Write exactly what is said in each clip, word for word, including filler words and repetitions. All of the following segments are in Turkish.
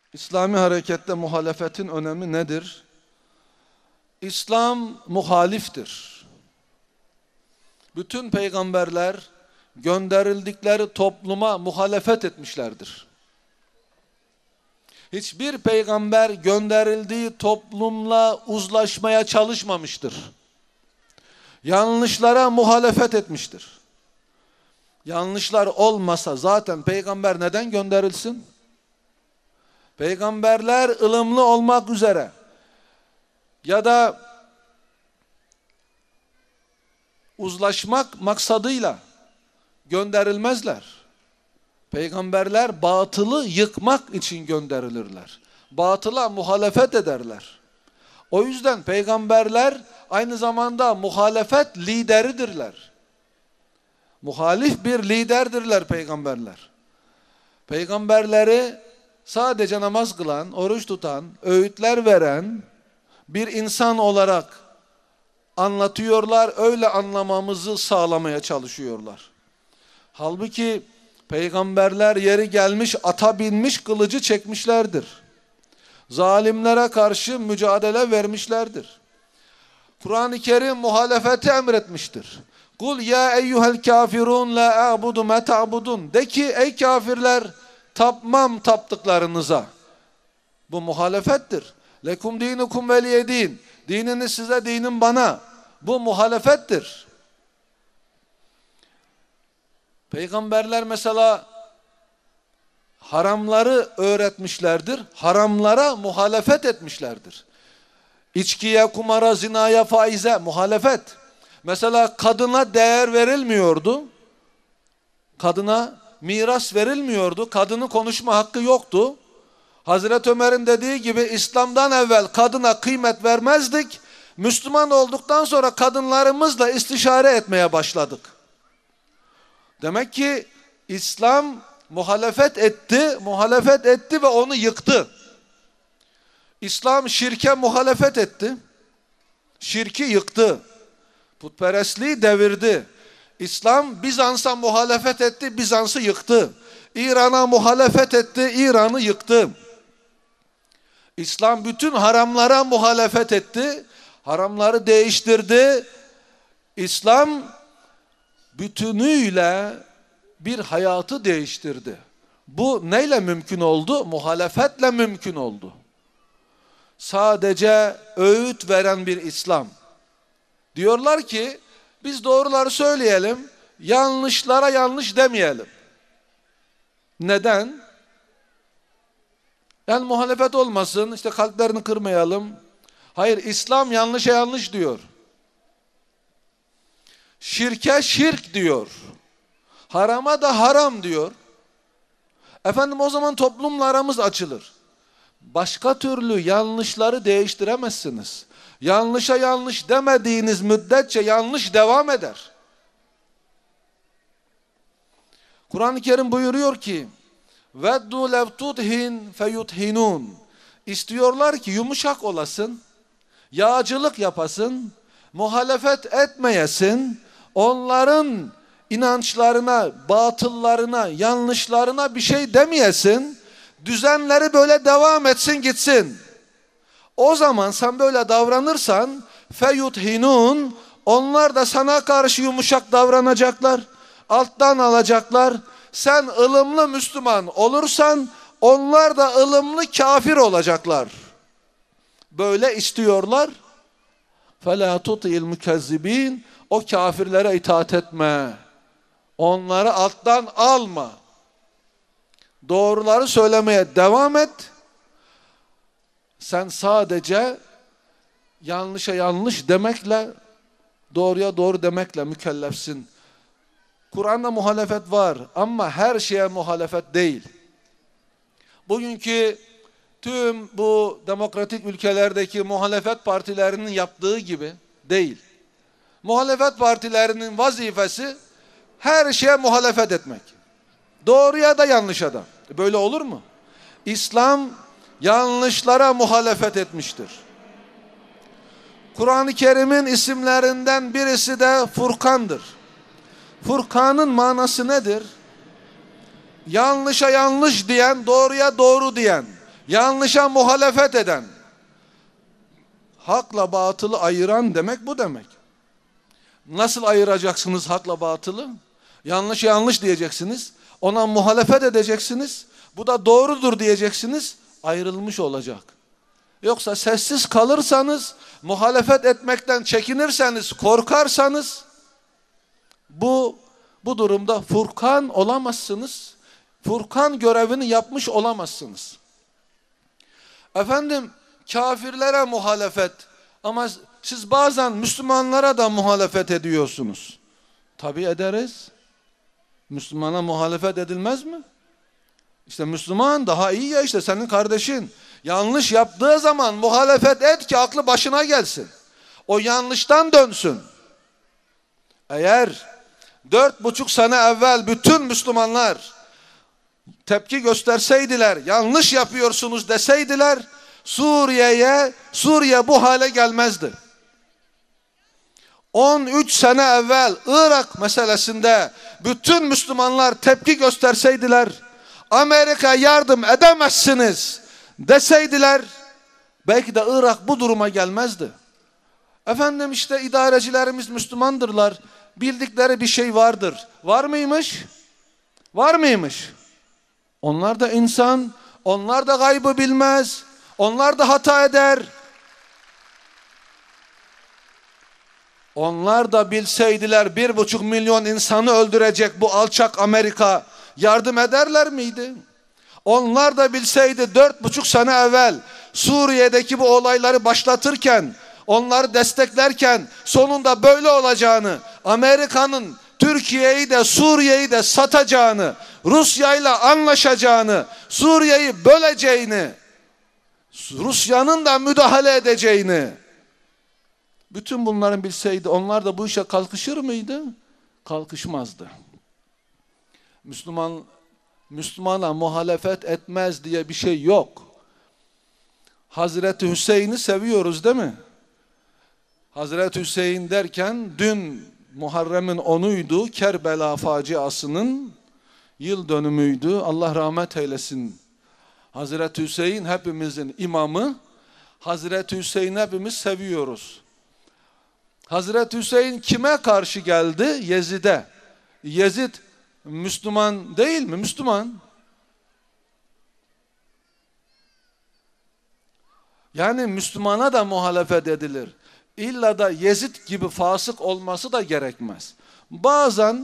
İslami harekette muhalefetin önemi nedir? İslam muhaliftir. Bütün peygamberler gönderildikleri topluma muhalefet etmişlerdir. Hiçbir peygamber gönderildiği toplumla uzlaşmaya çalışmamıştır. Yanlışlara muhalefet etmiştir. Yanlışlar olmasa zaten peygamber neden gönderilsin? Peygamberler ılımlı olmak üzere ya da uzlaşmak maksadıyla gönderilmezler. Peygamberler batılı yıkmak için gönderilirler. Batıla muhalefet ederler. O yüzden peygamberler aynı zamanda muhalefet lideridirler. Muhalif bir liderdirler peygamberler. Peygamberleri sadece namaz kılan, oruç tutan, öğütler veren bir insan olarak anlatıyorlar, öyle anlamamızı sağlamaya çalışıyorlar. Halbuki peygamberler yeri gelmiş ata binmiş kılıcı çekmişlerdir. Zalimlere karşı mücadele vermişlerdir. Kur'an-ı Kerim muhalefeti emretmiştir. Kul ya eyyuhel kafirun la a'budu ma ta'budun. De ki ey kafirler, tapmam taptıklarınıza. Bu muhalefettir. Lekum dinukum veliye din. Dininiz size, dinim bana. Bu muhalefettir. Peygamberler mesela haramları öğretmişlerdir. Haramlara muhalefet etmişlerdir. İçkiye, kumara, zinaya, faize muhalefet. Mesela kadına değer verilmiyordu. Kadına miras verilmiyordu. Kadının konuşma hakkı yoktu. Hazreti Ömer'in dediği gibi İslam'dan evvel kadına kıymet vermezdik. Müslüman olduktan sonra kadınlarımızla istişare etmeye başladık. Demek ki İslam muhalefet etti, muhalefet etti ve onu yıktı. İslam şirke muhalefet etti. Şirki yıktı. Putperestliği devirdi. İslam Bizans'a muhalefet etti, Bizans'ı yıktı. İran'a muhalefet etti, İran'ı yıktı. İslam bütün haramlara muhalefet etti, haramları değiştirdi. İslam bütünüyle bir hayatı değiştirdi. Bu neyle mümkün oldu? Muhalefetle mümkün oldu. Sadece öğüt veren bir İslam. Diyorlar ki biz doğruları söyleyelim, yanlışlara yanlış demeyelim. Neden? Yani muhalefet olmasın, işte kalplerini kırmayalım. Hayır, İslam yanlışa yanlış diyor. Şirke şirk diyor. Harama da haram diyor. Efendim o zaman toplumla aramız açılır. Başka türlü yanlışları değiştiremezsiniz. Yanlışa yanlış demediğiniz müddetçe yanlış devam eder. Kur'an-ı Kerim buyuruyor ki وَدُّ لَوْ تُدْهِنْ فَيُدْهِنُونَ. İstiyorlar ki yumuşak olasın, yağcılık yapasın, muhalefet etmeyesin, onların inançlarına, batıllarına, yanlışlarına bir şey demeyesin, düzenleri böyle devam etsin gitsin. O zaman sen böyle davranırsan feyudhinun, onlar da sana karşı yumuşak davranacaklar, alttan alacaklar. Sen ılımlı Müslüman olursan onlar da ılımlı kafir olacaklar. Böyle istiyorlar. فَلَا تُطِعِ الْمُكَذِّب۪ينَ. O kafirlere itaat etme. Onları alttan alma. Doğruları söylemeye devam et. Sen sadece yanlışa yanlış demekle, doğruya doğru demekle mükellefsin. Kur'an'da muhalefet var ama her şeye muhalefet değil. Bugünkü tüm bu demokratik ülkelerdeki muhalefet partilerinin yaptığı gibi değil. Muhalefet partilerinin vazifesi her şeye muhalefet etmek. Doğruya da yanlışa da. Böyle olur mu? İslam yanlışlara muhalefet etmiştir. Kur'an-ı Kerim'in isimlerinden birisi de Furkan'dır. Furkan'ın manası nedir? Yanlışa yanlış diyen, doğruya doğru diyen, yanlışa muhalefet eden, hakla batılı ayıran demek bu demek. Nasıl ayıracaksınız hakla batılı? Yanlış yanlış diyeceksiniz. Ona muhalefet edeceksiniz. Bu da doğrudur diyeceksiniz. Ayrılmış olacak. Yoksa sessiz kalırsanız, muhalefet etmekten çekinirseniz, korkarsanız bu bu durumda Furkan olamazsınız. Furkan görevini yapmış olamazsınız. Efendim, kafirlere muhalefet, ama siz bazen Müslümanlara da muhalefet ediyorsunuz. Tabii ederiz. Müslümana muhalefet edilmez mi? İşte Müslüman daha iyi ya, işte senin kardeşin. Yanlış yaptığı zaman muhalefet et ki aklı başına gelsin. O yanlıştan dönsün. Eğer dört buçuk sene evvel bütün Müslümanlar tepki gösterseydiler, yanlış yapıyorsunuz deseydiler, Suriye'ye, Suriye bu hale gelmezdi. on üç sene evvel Irak meselesinde bütün Müslümanlar tepki gösterseydiler, Amerika yardım edemezsiniz deseydiler, belki de Irak bu duruma gelmezdi. Efendim, işte idarecilerimiz Müslümandırlar, bildikleri bir şey vardır. Var mıymış? Var mıymış? Onlar da insan, onlar da gaybı bilmez, onlar da hata eder. Onlar da bilseydiler bir buçuk milyon insanı öldürecek bu alçak Amerika, yardım ederler miydi? Onlar da bilseydi dört buçuk sene evvel Suriye'deki bu olayları başlatırken, onları desteklerken sonunda böyle olacağını, Amerika'nın Türkiye'yi de Suriye'yi de satacağını, Rusya'yla anlaşacağını, Suriye'yi böleceğini, Rusya'nın da müdahale edeceğini, bütün bunların bilseydi onlar da bu işe kalkışır mıydı? Kalkışmazdı. Müslüman Müslümana muhalefet etmez diye bir şey yok. Hazreti Hüseyin'i seviyoruz değil mi? Hazreti Hüseyin derken dün Muharrem'in onuydu, Kerbela faciasının yıl dönümüydü. Allah rahmet eylesin. Hazreti Hüseyin hepimizin imamı. Hazreti Hüseyin'i hepimiz seviyoruz. Hazreti Hüseyin kime karşı geldi? Yezid'e. Yezid Müslüman değil mi? Müslüman. Yani Müslümana da muhalefet edilir. İlla da Yezid gibi fasık olması da gerekmez. Bazen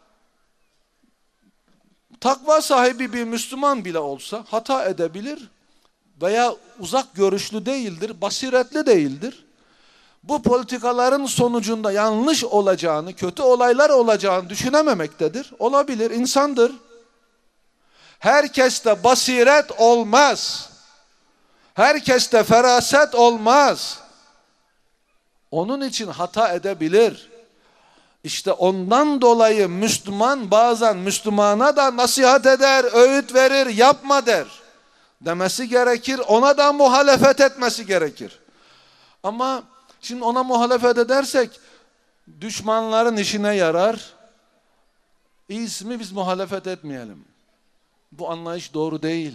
takva sahibi bir Müslüman bile olsa hata edebilir veya uzak görüşlü değildir, basiretli değildir. Bu politikaların sonucunda yanlış olacağını, kötü olaylar olacağını düşünememektedir. Olabilir, insandır. Herkeste basiret olmaz. Herkeste feraset olmaz. Onun için hata edebilir. İşte ondan dolayı Müslüman bazen Müslümana da nasihat eder, öğüt verir, yapma der. Demesi gerekir, ona da muhalefet etmesi gerekir. Ama şimdi ona muhalefet edersek düşmanların işine yarar. İyisi mi biz muhalefet etmeyelim. Bu anlayış doğru değil.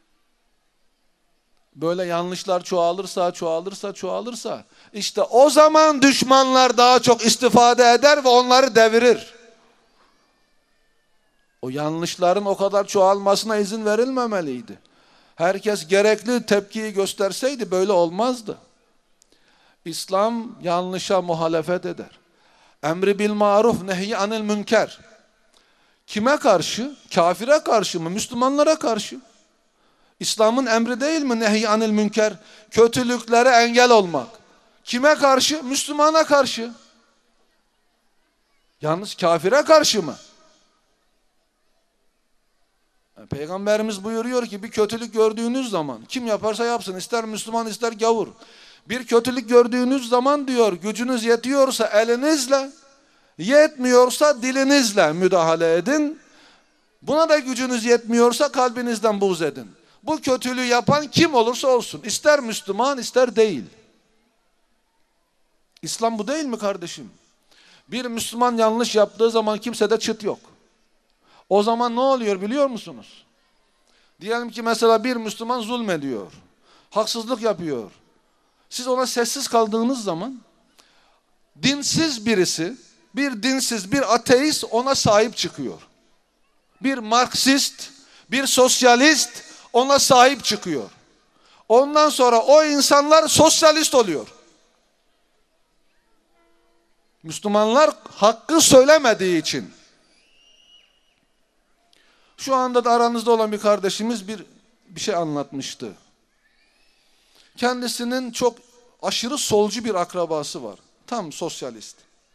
Böyle yanlışlar çoğalırsa, çoğalırsa, çoğalırsa işte o zaman düşmanlar daha çok istifade eder ve onları devirir. O yanlışların o kadar çoğalmasına izin verilmemeliydi. Herkes gerekli tepkiyi gösterseydi böyle olmazdı. İslam yanlışa muhalefet eder. Emri bil maruf, nehy anil münker. Kime karşı? Kafire karşı mı? Müslümanlara karşı. İslam'ın emri değil mi nehy anil münker? Kötülüklere engel olmak. Kime karşı? Müslümana karşı. Yalnız kafire karşı mı? Peygamberimiz buyuruyor ki bir kötülük gördüğünüz zaman kim yaparsa yapsın, ister Müslüman ister gavur. Bir kötülük gördüğünüz zaman diyor, gücünüz yetiyorsa elinizle, yetmiyorsa dilinizle müdahale edin. Buna da gücünüz yetmiyorsa kalbinizden buğz edin. Bu kötülüğü yapan kim olursa olsun, ister Müslüman ister değil. İslam bu değil mi kardeşim? Bir Müslüman yanlış yaptığı zaman kimsede çıt yok. O zaman ne oluyor biliyor musunuz? Diyelim ki mesela bir Müslüman zulmediyor, haksızlık yapıyor. Siz ona sessiz kaldığınız zaman dinsiz birisi, bir dinsiz, bir ateist ona sahip çıkıyor. Bir Marksist, bir sosyalist ona sahip çıkıyor. Ondan sonra o insanlar sosyalist oluyor. Müslümanlar hakkı söylemediği için. Şu anda da aranızda olan bir kardeşimiz bir bir şey anlatmıştı. Kendisinin çok aşırı solcu bir akrabası var. Tam sosyalist.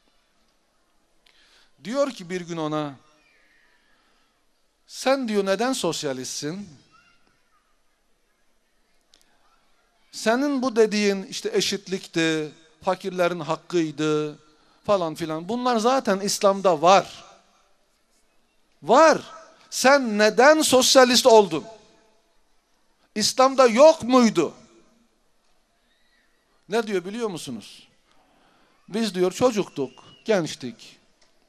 Diyor ki bir gün ona, sen diyor neden sosyalistsin? Senin bu dediğin işte eşitlikti, fakirlerin hakkıydı falan filan. Bunlar zaten İslam'da var. Var. Sen neden sosyalist oldun? İslam'da yok muydu? Ne diyor biliyor musunuz? Biz diyor çocuktuk, gençtik.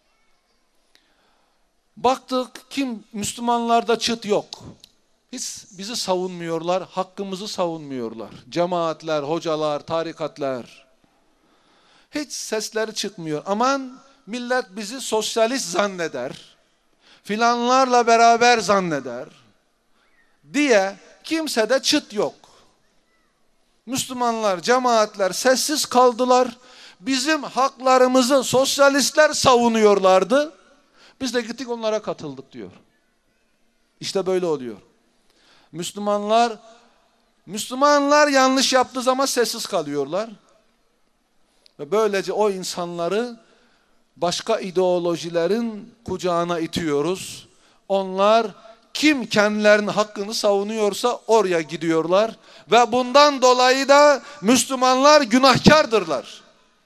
Baktık kim Müslümanlarda çıt yok. Hiç bizi savunmuyorlar, hakkımızı savunmuyorlar. Cemaatler, hocalar, tarikatlar. Hiç sesleri çıkmıyor. Aman millet bizi sosyalist zanneder. Filanlarla beraber zanneder. Diye kimsede çıt yok. Müslümanlar, cemaatler sessiz kaldılar. Bizim haklarımızı sosyalistler savunuyorlardı. Biz de gittik onlara katıldık diyor. İşte böyle oluyor. Müslümanlar Müslümanlar yanlış yaptığı zaman sessiz kalıyorlar. Ve böylece o insanları başka ideolojilerin kucağına itiyoruz. Onlar kim kendilerinin hakkını savunuyorsa oraya gidiyorlar. Ve bundan dolayı da Müslümanlar günahkardırlar.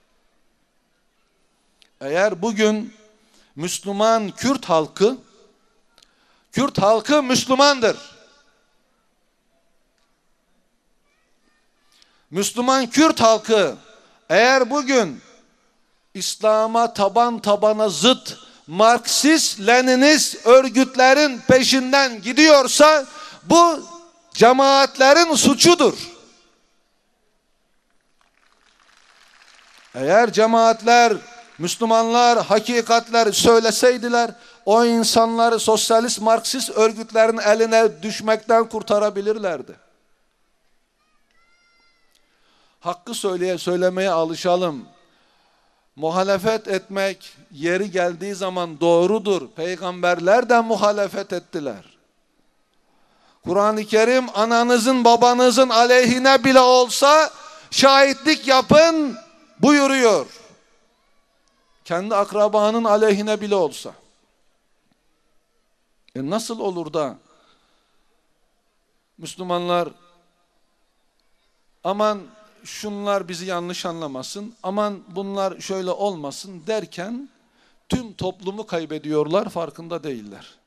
Eğer bugün Müslüman Kürt halkı, Kürt halkı Müslümandır. Müslüman Kürt halkı eğer bugün İslam'a taban tabana zıt Marksist, Leninist örgütlerin peşinden gidiyorsa bu cemaatlerin suçudur. Eğer cemaatler, Müslümanlar hakikatler söyleseydiler o insanları sosyalist, Marksist örgütlerin eline düşmekten kurtarabilirlerdi. Hakkı söyleye, söylemeye alışalım. Muhalefet etmek yeri geldiği zaman doğrudur. Peygamberler de muhalefet ettiler. Kur'an-ı Kerim ananızın babanızın aleyhine bile olsa şahitlik yapın buyuruyor. Kendi akrabanın aleyhine bile olsa. E nasıl olur da Müslümanlar aman şunlar bizi yanlış anlamasın, aman bunlar şöyle olmasın derken tüm toplumu kaybediyorlar, farkında değiller.